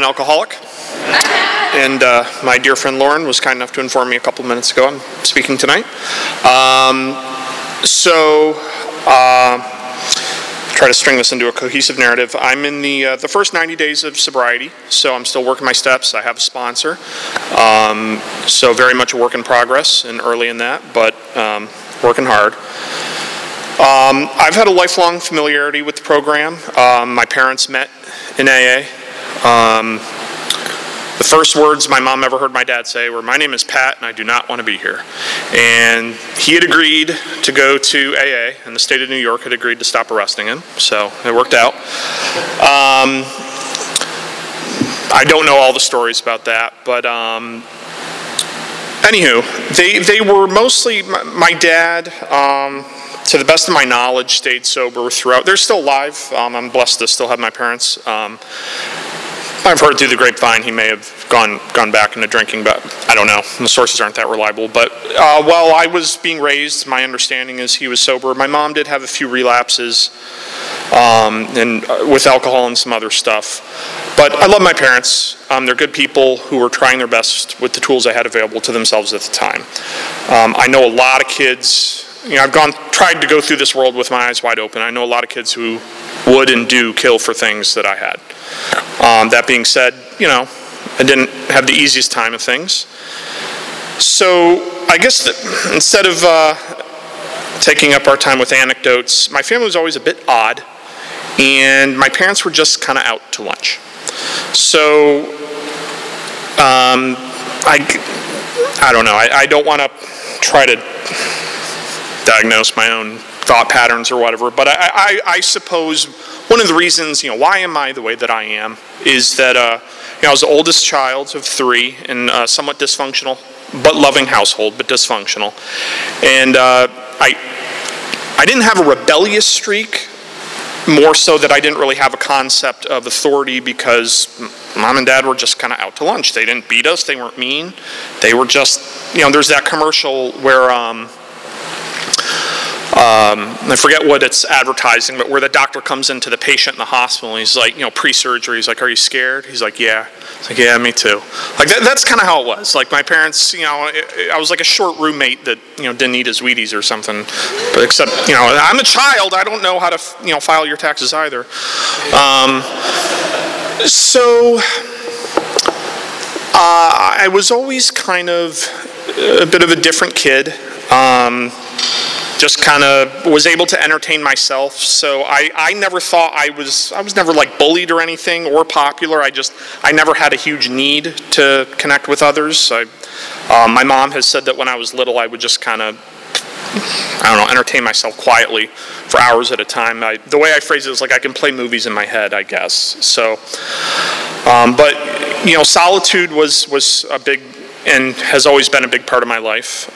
alcoholic, and my dear friend Lauren was kind enough to inform me a couple minutes ago I'm speaking tonight. Try to string this into a cohesive narrative. I'm in the first 90 days of sobriety, so I'm still working my steps. I have a sponsor, so very much a work in progress and early in that, but working hard. I've had a lifelong familiarity with the program. My parents met in AA. The first words my mom ever heard my dad say were, "My name is Pat and I do not want to be here." And he had agreed to go to AA, and the state of New York had agreed to stop arresting him, so it worked out. I don't know all the stories about that, but anywho, they were mostly, my dad, to the best of my knowledge, stayed sober throughout. They're still alive. I'm blessed to still have my parents. I've heard through the grapevine he may have gone back into drinking, but I don't know. The sources aren't that reliable. But while I was being raised, my understanding is he was sober. My mom did have a few relapses and with alcohol and some other stuff. But I love my parents. They're good people who were trying their best with the tools they had available to themselves at the time. I know a lot of kids. I've tried to go through this world with my eyes wide open. I know a lot of kids who would and do kill for things that I had. That being said, I didn't have the easiest time of things. So I guess that instead of taking up our time with anecdotes, my family was always a bit odd, and my parents were just kind of out to lunch. So I don't know. I don't want to try to diagnose my own thought patterns or whatever, but I suppose one of the reasons, why am I the way that I am, is that I was the oldest child of three in a somewhat dysfunctional, but loving household, but dysfunctional. And I didn't have a rebellious streak, more so that I didn't really have a concept of authority because Mom and Dad were just kind of out to lunch. They didn't beat us, they weren't mean. They were just, there's that commercial where, I forget what it's advertising, but where the doctor comes into the patient in the hospital and he's like, pre-surgery, he's like, "Are you scared?" He's like, "Yeah." It's like, "Yeah, me too." Like that's kind of how it was. Like my parents, I was like a short roommate that, didn't eat his Wheaties or something. But except, I'm a child. I don't know how to, file your taxes either. So I was always kind of a bit of a different kid. Just kind of was able to entertain myself, so I never thought I was never like bullied or anything or popular. I never had a huge need to connect with others. My mom has said that when I was little, I would just kind of, entertain myself quietly for hours at a time. The way I phrase it is like I can play movies in my head, I guess. So, but solitude was a big and has always been a big part of my life.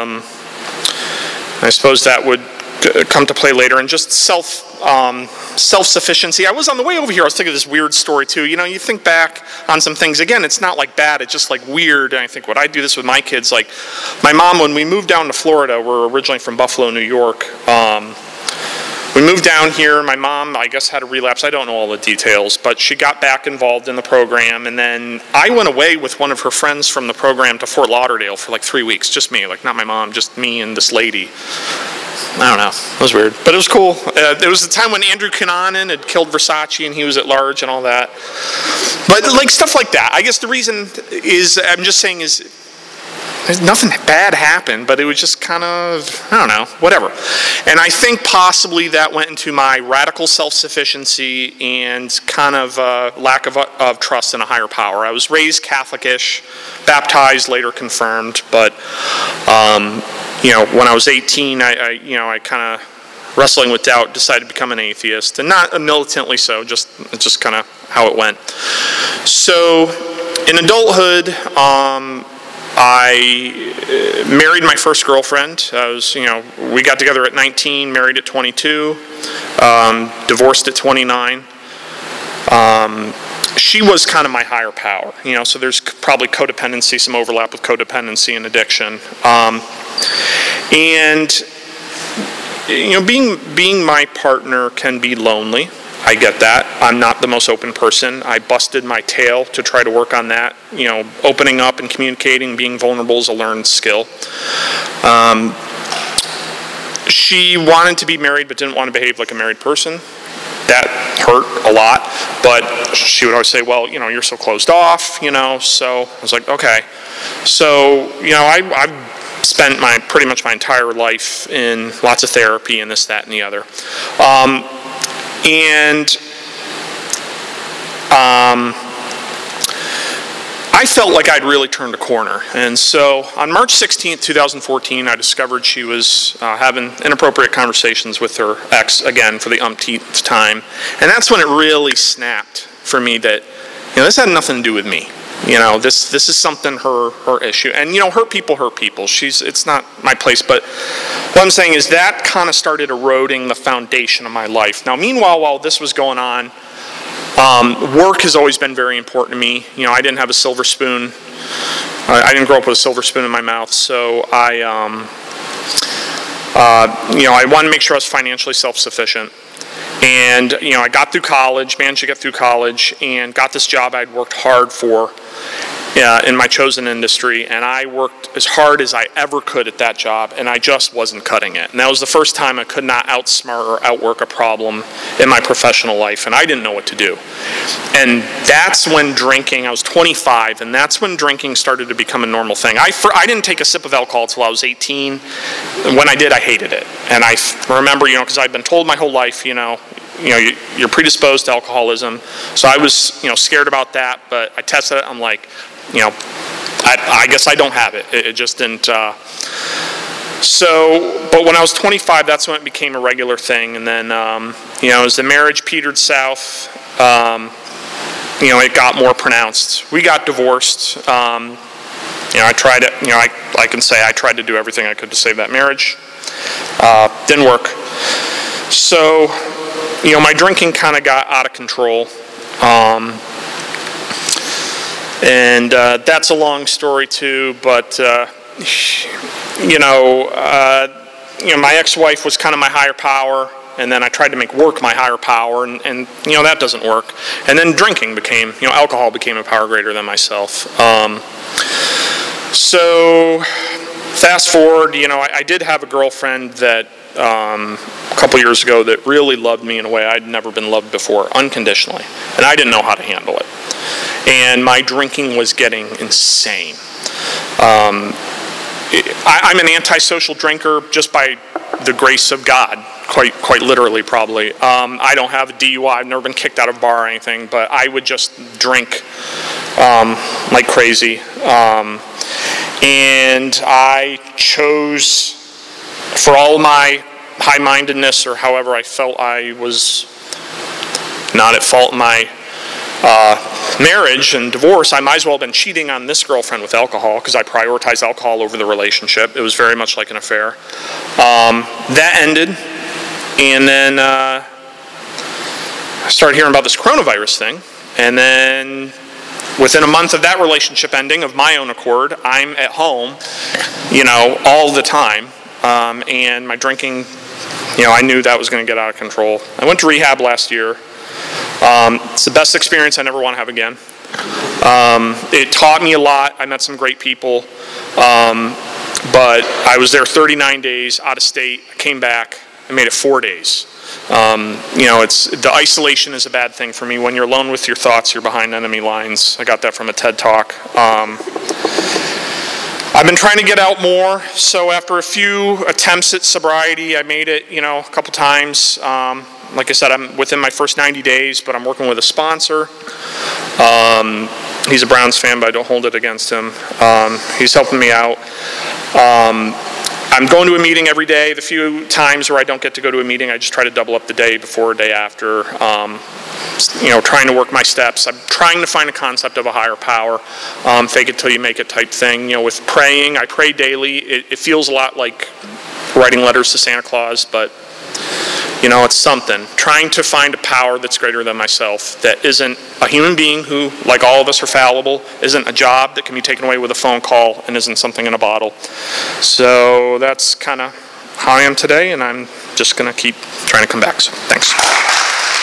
I suppose that would come to play later, and just self-sufficiency. I was on the way over here, I was thinking of this weird story too. You think back on some things, again, it's not like bad, it's just like weird, and I think, would I do this with my kids? Like, my mom, when we moved down to Florida, we're originally from Buffalo, New York, we moved down here. My mom, I guess, had a relapse. I don't know all the details, but she got back involved in the program, and then I went away with one of her friends from the program to Fort Lauderdale for like 3 weeks, just me, like not my mom, just me and this lady. I don't know, it was weird, but it was cool. It was the time when Andrew Cunanan had killed Versace and he was at large and all that. But like stuff like that. I guess the reason is, I'm just saying is, nothing bad happened, but it was just kind of, whatever. And I think possibly that went into my radical self-sufficiency and kind of lack of trust in a higher power. I was raised Catholic-ish, baptized, later confirmed, but when I was 18, I kind of, wrestling with doubt, decided to become an atheist, and not militantly so, just kind of how it went. So in adulthood, I married my first girlfriend. We got together at 19, married at 22, divorced at 29. She was kind of my higher power, so there's probably codependency, some overlap with codependency and addiction. And being my partner can be lonely. I get that. I'm not the most open person. I busted my tail to try to work on that. Opening up and communicating, being vulnerable is a learned skill. She wanted to be married but didn't want to behave like a married person. That hurt a lot, but she would always say, well, you're so closed off, so I was like, okay. So, I've spent pretty much my entire life in lots of therapy and this, that, and the other. I felt like I'd really turned a corner. And so on March 16th, 2014, I discovered she was having inappropriate conversations with her ex, again, for the umpteenth time. And that's when it really snapped for me that, this had nothing to do with me. This is something her issue. And, hurt people. It's not my place. But what I'm saying is that kind of started eroding the foundation of my life. Now, meanwhile, while this was going on, work has always been very important to me. I didn't have a silver spoon. I didn't grow up with a silver spoon in my mouth. So I wanted to make sure I was financially self-sufficient. And, I got through college, managed to get through college, and got this job I'd worked hard for in my chosen industry. And I worked as hard as I ever could at that job, and I just wasn't cutting it. And that was the first time I could not outsmart or outwork a problem in my professional life, and I didn't know what to do. And that's when drinking, I was 25, and that's when drinking started to become a normal thing. I didn't take a sip of alcohol until I was 18. When I did, I hated it. And I remember, because I'd been told my whole life, you're predisposed to alcoholism. So I was, scared about that, but I tested it. I'm like, I guess I don't have it. It just didn't. But when I was 25, that's when it became a regular thing. And then, as the marriage petered south, it got more pronounced. We got divorced. I tried it. I can say I tried to do everything I could to save that marriage. Didn't work. So, my drinking kind of got out of control. And that's a long story too, but my ex-wife was kind of my higher power, and then I tried to make work my higher power, and that doesn't work. And then drinking became, alcohol became a power greater than myself. So fast forward, I did have a girlfriend that a couple years ago that really loved me in a way I'd never been loved before, unconditionally, and I didn't know how to handle it. And my drinking was getting insane. I'm an antisocial drinker just by the grace of God, quite literally probably. I don't have a DUI, I've never been kicked out of a bar or anything, but I would just drink like crazy. And I chose, for all my high-mindedness or however I felt I was not at fault in my marriage and divorce, I might as well have been cheating on this girlfriend with alcohol because I prioritized alcohol over the relationship. It was very much like an affair. That ended, and then I started hearing about this coronavirus thing, and then within a month of that relationship ending, of my own accord, I'm at home, all the time, and my drinking, I knew that was going to get out of control. I went to rehab last year. It's the best experience I never want to have again. It taught me a lot. I met some great people, but I was there 39 days out of state. I came back. I made it 4 days. The isolation is a bad thing for me. When you're alone with your thoughts, you're behind enemy lines. I got that from a TED Talk. I've been trying to get out more, so after a few attempts at sobriety, I made it, a couple times. Like I said, I'm within my first 90 days, but I'm working with a sponsor. He's a Browns fan, but I don't hold it against him. He's helping me out. I'm going to a meeting every day. The few times where I don't get to go to a meeting, I just try to double up the day before, day after. Trying to work my steps. I'm trying to find a concept of a higher power, fake it till you make it type thing. With praying, I pray daily. It feels a lot like writing letters to Santa Claus, but it's something. Trying to find a power that's greater than myself, that isn't a human being who, like all of us, are fallible, isn't a job that can be taken away with a phone call, and isn't something in a bottle. So that's kind of how I am today, and I'm just going to keep trying to come back. So thanks.